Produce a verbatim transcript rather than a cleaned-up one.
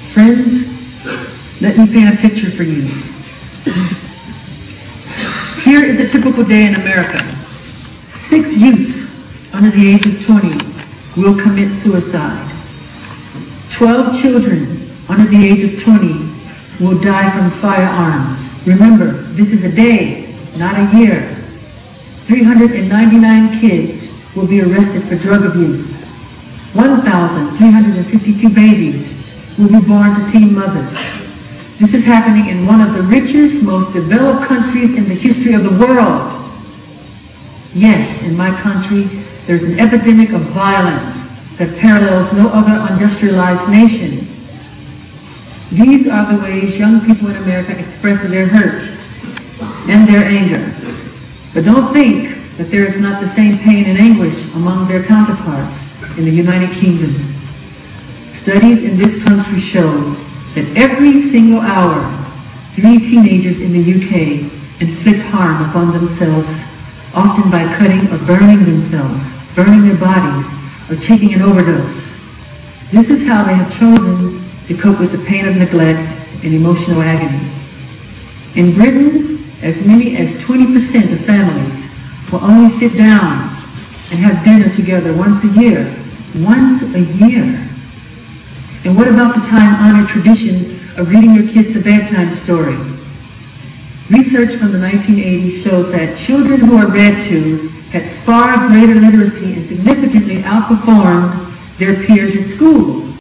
Friends, let me paint a picture for you. Here is a typical day in America. Six youth under the age of twenty will commit suicide. Twelve children under the age of twenty will die from firearms. Remember, this is a day, not a year. three hundred ninety-nine kids will be arrested for drug abuse. one thousand three hundred fifty-two babies will be born to teen mothers. This is happening in one of the richest, most developed countries in the history of the world. Yes, in my country, there's an epidemic of violence that parallels no other industrialized nation. These are the ways young people in America express their hurt and their anger. But don't think that there is not the same pain and anguish among their counterparts in the United Kingdom. Studies in this country show that every single hour, three teenagers in the U K inflict harm upon themselves, often by cutting or burning themselves, burning their bodies, or taking an overdose. This is how they have chosen to cope with the pain of neglect and emotional agony. In Britain, as many as twenty percent of families will only sit down and have dinner together once a year. Once a year. And what about the time-honored tradition of reading your kids a bedtime story? Research from the nineteen eighties showed that children who are read to had far greater literacy and significantly outperformed their peers at school.